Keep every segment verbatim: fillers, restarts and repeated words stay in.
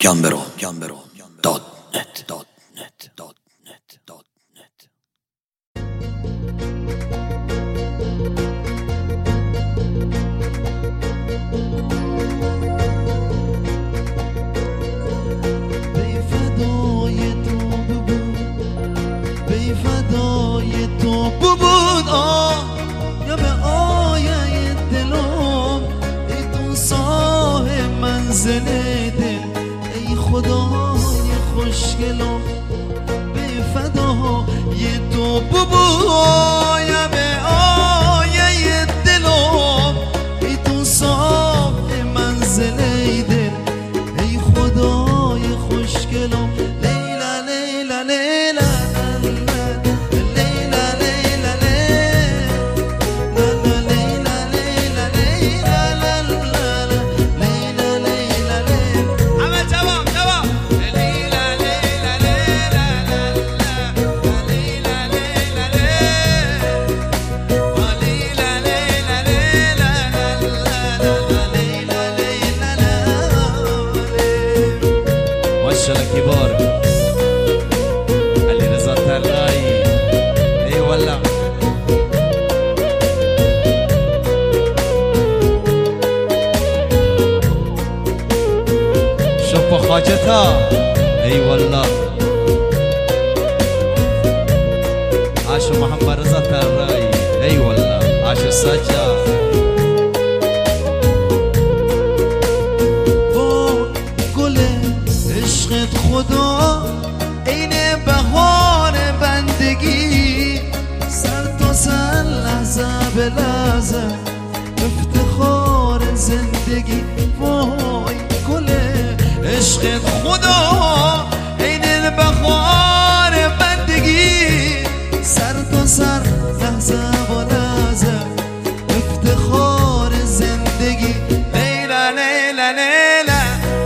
گمبرو گمبرو دات نت دات نت دات نت دات نت. بی فدای تو بود، بی فدای تو بود، آه یا به آیه دلم ای تو ساه منزل دل، ای خدای خوشگلم بی فدای تو بود، یا به آیه دلم ای تو ساه منزل دل، ای خدای خوشگلم لیلا لیلا لیلا كبار اللي رزقت الراي. اي والله شوفوا خاجتها. اي والله عاشو محمد رزقت الراي. اي والله عاشو السجاد. خدا این بهار بندگی، سر تا سر لحظه به لحظه افتخار زندگی. وای گل عشق خدا این بهار بندگی، سر تا سر لحظه و لحظه افتخار زندگی. لیلا لیلا لیلا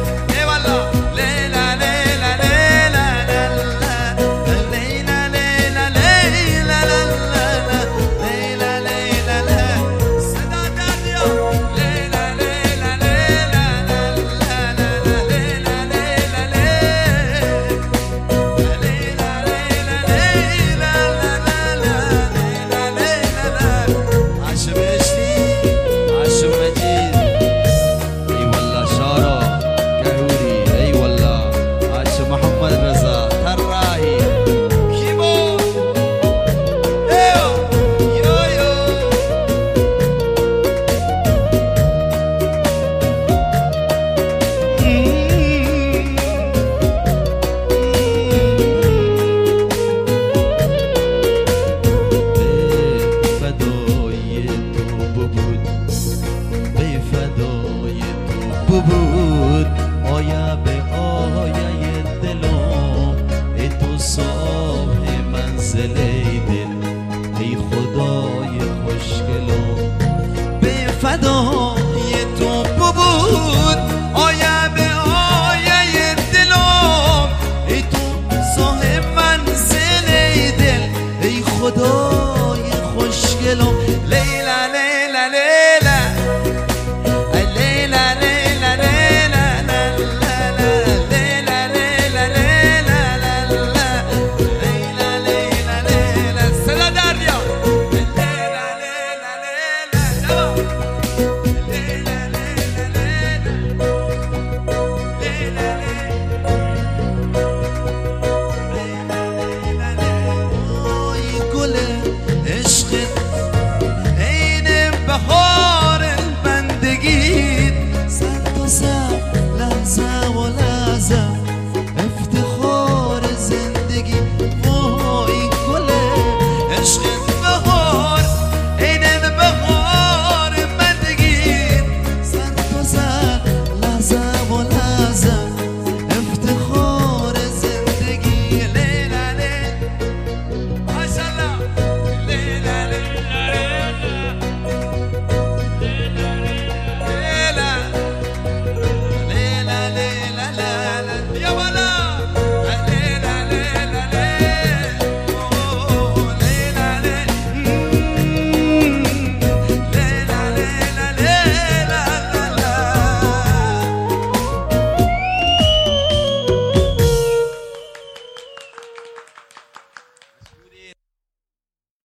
بود آیا به آیه دلم ای تو صاحب منزل دل، ای خدای خوشگلم به فدای تو بود آیا به آیه دلم ای تو صاحب منزل دل، ای خدای خوشگلم لیلا لیلا لیلا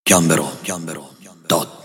جان برو جان برو داد